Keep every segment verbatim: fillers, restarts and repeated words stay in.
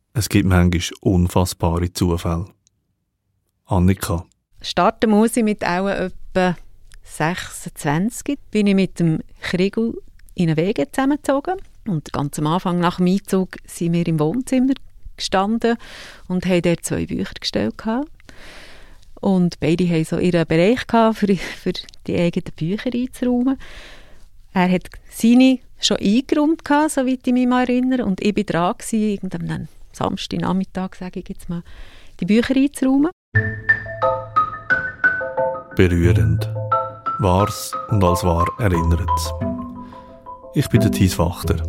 Es gibt manchmal unfassbare Zufälle. Annika. Starten muss ich mit auch etwa sechsundzwanzig. Bin ich mit dem Kriegel in eine Wege zusammengezogen. Und ganz am Anfang nach dem Einzug sind wir im Wohnzimmer gestanden und haben dort zwei Bücher gestellt. Und beide hatten so ihren Bereich gehabt, für, für die eigenen Bücher einzuräumen. Er hat seine schon eingeräumt, gehabt, soweit ich mich mal erinnere. Und ich war dran, irgendeinem Samstagnachmittag, sage ich jetzt mal, die Bücher einzuräumen. Berührend. Wahrs und als wahr erinnert es. Ich bin der Thies Wachter.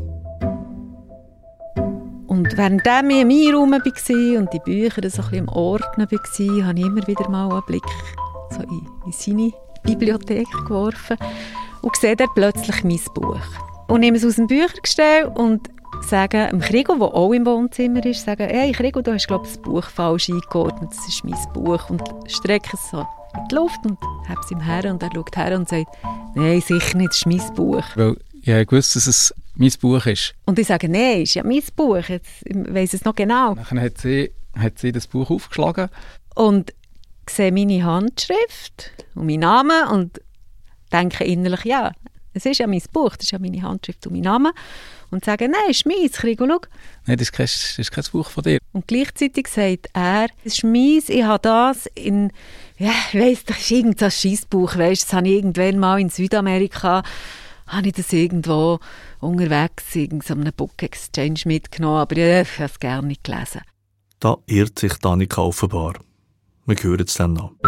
Und während ich im Einräumen war und die Bücher so ein bisschen im Ordnen war, habe ich immer wieder mal einen Blick so in, in seine Bibliothek geworfen und sehe dort plötzlich mein Buch. Und nehme es aus dem Büchergestell und sage dem Krigo, der auch im Wohnzimmer ist, sage, hey Krigo, du hast glaube ich das Buch falsch eingeordnet, das ist mein Buch. Und strecke es so in die Luft und habe es ihm her und er schaut her und sagt, nein, sicher nicht, das ist mein Buch. Weil ich wusste, dass es mein Buch ist. Und ich sage, nein, es ist ja mein Buch, jetzt, ich weiss es noch genau. Dann hat sie, hat sie das Buch aufgeschlagen. Und sehe meine Handschrift und meinen Namen und denke innerlich, ja, es ist ja mein Buch, das ist ja meine Handschrift und mein Name. Und sage, nein, es ist meins, Krigo, schau. Nein, das ist, kein, das ist kein Buch von dir. Und gleichzeitig sagt er, es ist meins, ich habe das in, ja, ich weiss, das ist irgendein Scheissbuch, weißt, das habe ich irgendwann mal in Südamerika, habe ich das irgendwo unterwegs in so einem Book Exchange mitgenommen, aber ich habe es gerne nicht gelesen. Da irrt sich Annika offenbar. Wir hören es dann noch.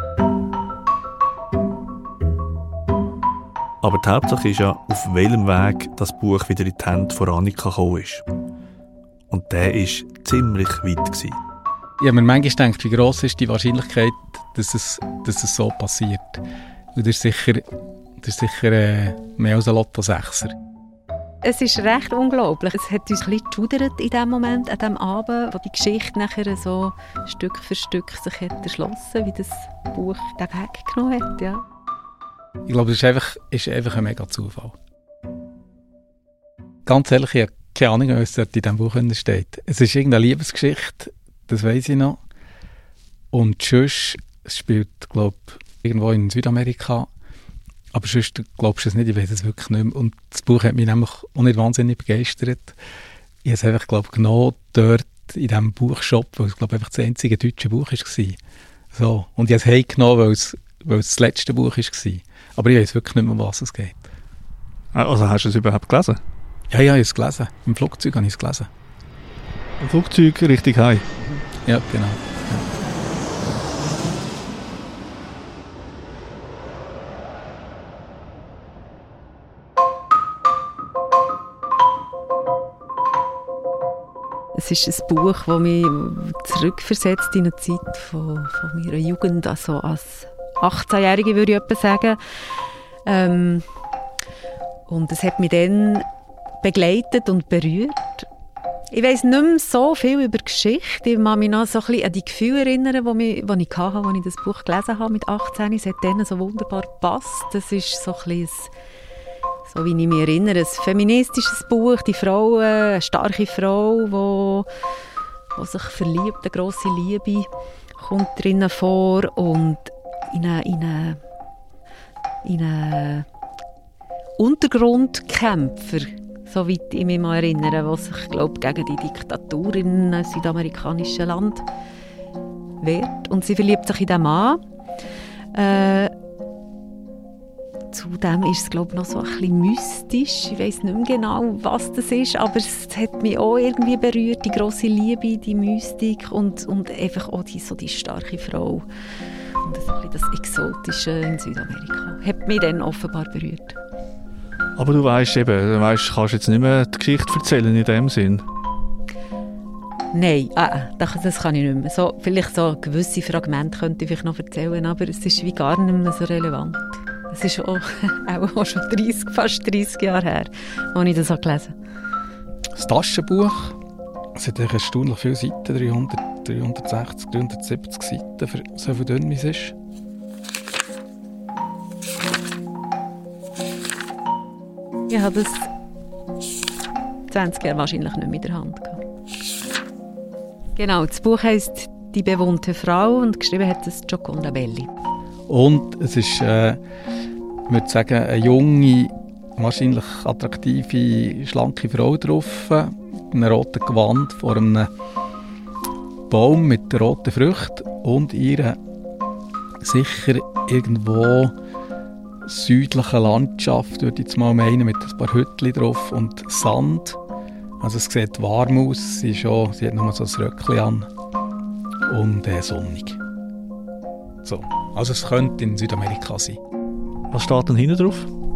Aber die Hauptsache ist ja, auf welchem Weg das Buch wieder in die Hände von Annika gekommen ist. Und der war ziemlich weit gewesen. Ich habe mir manchmal gedacht, wie gross ist die Wahrscheinlichkeit, dass es, dass es so passiert. Und das ist sicher, das ist sicher äh, mehr als ein Lotto-Sechser. Es ist recht unglaublich. Es hat uns ein bisschen geschudert in dem Moment, an dem Abend, wo die Geschichte nachher so Stück für Stück sich hat erschlossen, wie das Buch den Weg genommen hat. Ja. Ich glaube, es ist einfach, ist einfach ein mega Zufall. Ganz ehrlich, ich habe keine Ahnung, was dort in diesem Buch steht. Es ist irgendeine Liebesgeschichte, das weiss ich noch. Und sonst, es spielt, glaube ich, irgendwo in Südamerika. Aber sonst glaubst du es nicht, ich weiß es wirklich nicht mehr. Und das Buch hat mich nämlich auch nicht wahnsinnig begeistert. Ich habe es einfach, glaube ich, genommen, dort in diesem Buchshop, weil es, glaube ich, einfach das einzige deutsche Buch war. So. Und ich habe es heimgenommen, weil es, weil es das letzte Buch war. Aber ich weiß wirklich nicht mehr, um was es geht. Also hast du es überhaupt gelesen? Ja, ja, ich habe es gelesen. Im Flugzeug habe ich es gelesen. Im Flugzeug richtig heim? Ja, genau. Ja. Es ist ein Buch, das mich zurückversetzt in eine Zeit von, von meiner Jugend, also als achtzehnjährige würde ich etwa sagen. Ähm, und es hat mich dann begleitet und berührt. Ich weiss nicht mehr so viel über die Geschichte. Ich kann mich noch so ein bisschen an die Gefühle erinnern, die ich, die ich hatte, als ich das Buch gelesen habe mit achtzehn. Es hat dann so wunderbar gepasst. Das ist so ein bisschen, so wie ich mich erinnere, ein feministisches Buch. Die Frau, eine starke Frau, die, die sich verliebt, eine grosse Liebe, kommt drinnen vor und in eine, in eine, in eine Untergrundkämpfer, soweit ich mich mal erinnere, der sich, glaube, gegen die Diktatur in einem südamerikanischen Land wehrt. Und sie verliebt sich in diesen Mann. Äh, zudem ist es, glaube ich, noch so ein bisschen mystisch. Ich weiss nicht mehr genau, was das ist, aber es hat mich auch irgendwie berührt, die grosse Liebe, die Mystik und, und einfach auch die, so die starke Frau. Und das, das Exotische in Südamerika hat mich dann offenbar berührt. Aber du weisst eben, du weisst, kannst jetzt nicht mehr die Geschichte erzählen in dem Sinn? Nein, ah, das kann ich nicht mehr. So, vielleicht so gewisse Fragmente könnte ich vielleicht noch erzählen, aber es ist wie gar nicht mehr so relevant. Es ist auch, auch, auch schon dreißig, fast dreißig Jahre her, als ich das auch gelesen habe. Das Taschenbuch, es hat erstaunlich viele Seiten, dreihundert, dreihundertsechzig, dreihundertsiebzig Seiten, für so viel dünn wie es ist. Ich habe das zwanzig Jahre wahrscheinlich nicht mehr in der Hand gehabt. Genau, das Buch heisst «Die bewohnte Frau» und geschrieben hat es Gioconda Belli. Und es ist, äh, ich würde sagen, eine junge, wahrscheinlich attraktive, schlanke Frau drauf, in einem roten Gewand vor einem Baum mit roten Früchten und ihre sicher irgendwo südliche Landschaft, würde ich jetzt mal meinen, mit ein paar Hütchen drauf und Sand. Also es sieht warm aus, sie, ist auch, sie hat nur so ein Röckchen an und äh, sonnig. So. Also es könnte in Südamerika sein. Was steht denn hinten drauf?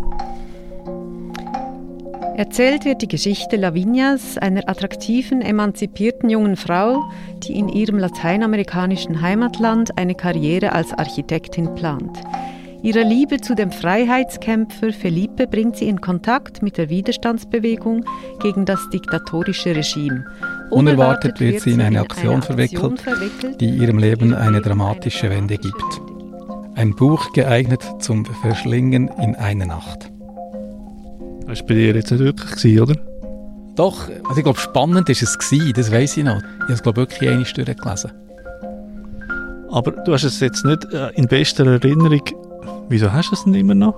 Erzählt wird die Geschichte Lavinias, einer attraktiven, emanzipierten jungen Frau, die in ihrem lateinamerikanischen Heimatland eine Karriere als Architektin plant. Ihre Liebe zu dem Freiheitskämpfer Felipe bringt sie in Kontakt mit der Widerstandsbewegung gegen das diktatorische Regime. Unerwartet wird sie in eine Aktion verwickelt, die ihrem Leben eine dramatische Wende gibt. Ein Buch geeignet zum Verschlingen in einer Nacht. Das war bei dir jetzt nicht wirklich, oder? Doch, also ich glaube, spannend war es, das weiss ich noch. Ich habe es, glaube ich, wirklich einmal durchgelesen. Aber du hast es jetzt nicht in bester Erinnerung. Wieso hast du es denn immer noch?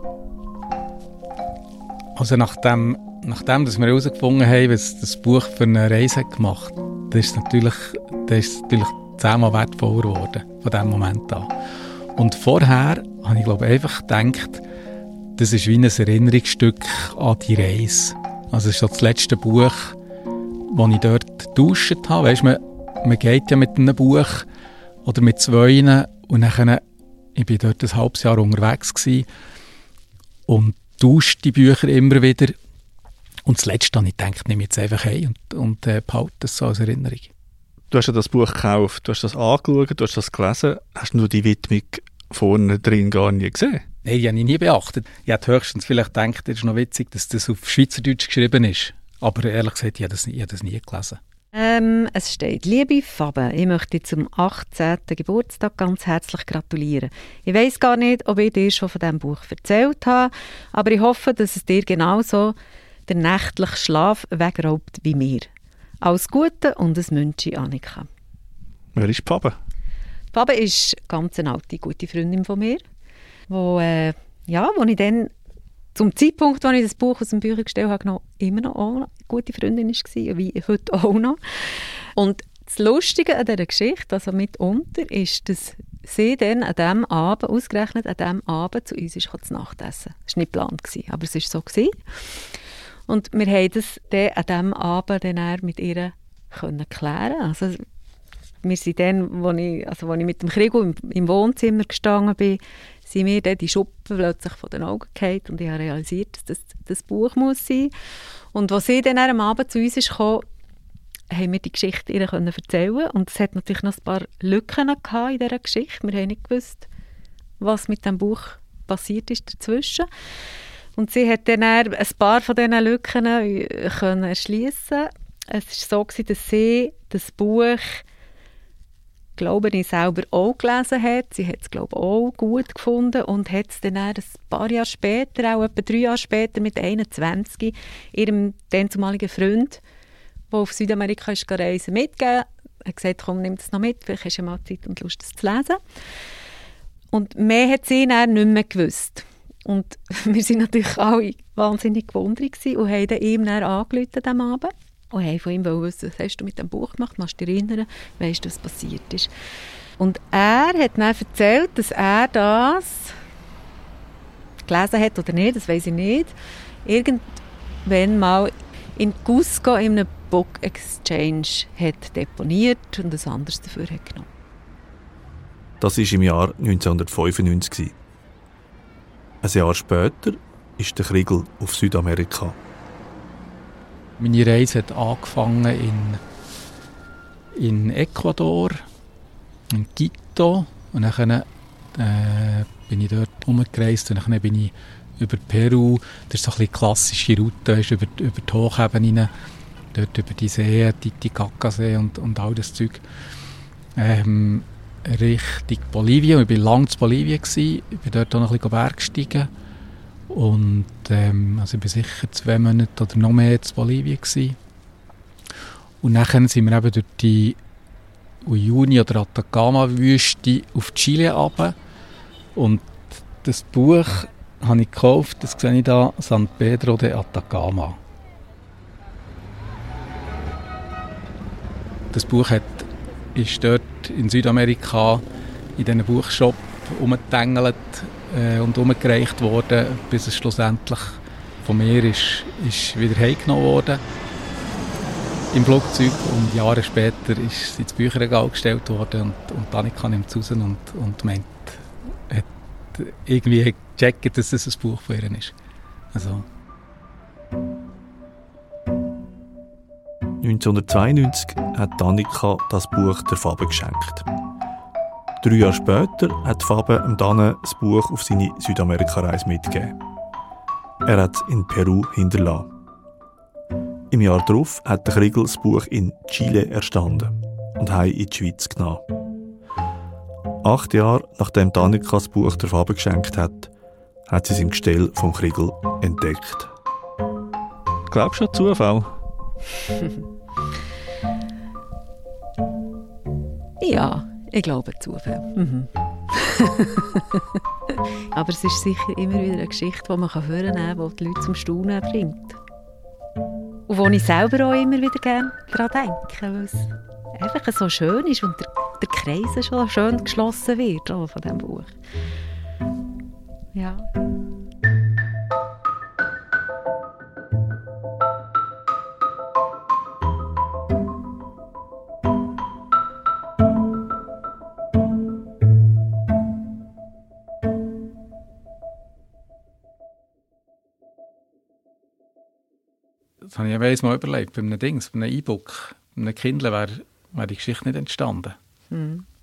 Also nachdem, nachdem dass wir herausgefunden haben, was das Buch für eine Reise hat gemacht hat, das ist natürlich, das ist natürlich zehnmal wertvoller geworden, von diesem Moment an. Und vorher habe ich, glaube ich, einfach gedacht, das ist wie ein Erinnerungsstück an die Reise. Also es ist so das letzte Buch, das ich dort getauscht habe. Weißt, man, man geht ja mit einem Buch oder mit zwei und dann, ich war dort ein halbes Jahr unterwegs gewesen und tausche die Bücher immer wieder. Und das Letzte habe ich gedacht, nehme ich jetzt einfach ein und, und äh, behalte das so als Erinnerung. Du hast ja das Buch gekauft, du hast das angeschaut, du hast das gelesen. Hast du die Widmung vorne drin gar nie gesehen? Nein, die habe ich nie beachtet. Ich hätte höchstens vielleicht gedacht, es ist noch witzig, dass das auf Schweizerdeutsch geschrieben ist. Aber ehrlich gesagt, ich habe das, ich habe das nie gelesen. Ähm, es steht: Liebe Fabe, ich möchte dir zum achtzehnten Geburtstag ganz herzlich gratulieren. Ich weiss gar nicht, ob ich dir schon von diesem Buch erzählt habe, aber ich hoffe, dass es dir genauso den nächtlichen Schlaf wegraubt wie mir. Alles Gute und ein Münchi, Annika. Wer ist Fabe? Fabe ist ganz eine alte, gute Freundin von mir, wo, äh, ja, wo ich dann zum Zeitpunkt, als ich das Buch aus dem Büchergestell habe genommen, immer noch eine gute Freundin war, wie heute auch noch. Und das Lustige an dieser Geschichte, also mitunter, ist, dass sie dann an diesem Abend, ausgerechnet an diesem Abend, zu uns ist zu Nacht essen. Das war nicht geplant, aber es war so. Und wir haben das dann an diesem Abend dann mit ihr können klären. Also wir sind dann, als ich, also als ich mit dem Krigo im, im Wohnzimmer gestanden bin, sind mir dann die Schuppen plötzlich von den Augen gefallen und ich habe realisiert, dass das das Buch muss sein. Und als sie dann am Abend zu uns kam, haben wir die Geschichte ihr erzählen und es hat natürlich noch ein paar Lücken gehabt in dieser Geschichte. Wir haben nicht gewusst, was mit dem Buch passiert ist dazwischen. Und sie hat dann ein paar von diesen Lücken können erschliessen. Es war so, dass sie das Buch, glaube ich, selber auch gelesen hat. Sie hat es, glaube ich, auch gut gefunden und hat es dann ein paar Jahre später, auch etwa drei Jahre später, mit einundzwanzig, ihrem dann zumaligen Freund, der auf Südamerika ist reisen, mitgegeben. Er hat gesagt, komm, nimm das noch mit, vielleicht hast du ja mal Zeit und Lust, das zu lesen. Und mehr hat sie dann nicht mehr gewusst. Und wir waren natürlich alle wahnsinnig gewundert und haben dann ihm dann angerufen an diesem Abend. Und haben von ihm wissen, was hast du mit dem Buch gemacht, kannst du dich erinnern, weißt du, was passiert ist. Und er hat dann erzählt, dass er das gelesen hat oder nicht, das weiss ich nicht, irgendwann mal in Cusco in einem Book Exchange hat deponiert und ein anderes dafür hat genommen. Das war im Jahr neunzehnhundertfünfundneunzig. Ein Jahr später ist der Krieg auf Südamerika. Meine Reise hat angefangen in, in Ecuador, in Quito. Und dann äh, bin ich dort herumgereist und dann bin ich über Peru. Das ist so eine klassische Route, ist über, über die Hochebenen, dort über die See, Titicaca-See und, und all das Zeug. Ähm, Richtung Bolivien. Ich war lange in Bolivien. Ich bin dort auch noch ein bisschen Bergsteigen. Und ähm, also ich war sicher zwei Monate oder noch mehr in Bolivien gewesen. Und dann sind wir eben durch die Uyuni oder Atacama-Wüste auf Chile runter. Und das Buch habe ich gekauft, das sehe ich da, San Pedro de Atacama. Das Buch hat, ist dort in Südamerika in diesen Buchshop umgetängelt äh, und umgereicht worden, bis es schlussendlich von mir ist, ist wieder heimgenommen wurde im Flugzeug. Und Jahre später ist es ins Bücherregal gestellt worden und, und Annika nimmt es raus und, und meint, hat irgendwie gecheckt, dass es ein Buch von ihr ist. Also. neunzehnhundertzweiundneunzig hat Annika das Buch der Fabe geschenkt. Drei Jahre später hat Fabe ihm dann das Buch auf seine Südamerika-Reise mitgegeben. Er hat es in Peru hinterlassen. Im Jahr darauf hat der Kriegel das Buch in Chile erstanden und heim in die Schweiz genommen. Acht Jahre nachdem Annika das Buch der Fabe geschenkt hat, hat sie es im Gestell vom Kriegel entdeckt. Glaubst du an Zufall? Ja, ich glaube Zufall. Mhm. Aber es ist sicher immer wieder eine Geschichte, die man hören kann, die die Leute zum Staunen bringt. Und wo ich selber auch immer wieder gerne daran denke, weil es einfach so schön ist und der, der Kreis schon schön geschlossen wird von diesem Buch. Ja. Das habe ich ja mal überlegt, bei einem Dings, bei einem E-Book, bei einem Kindle wäre wär die Geschichte nicht entstanden. Mhm.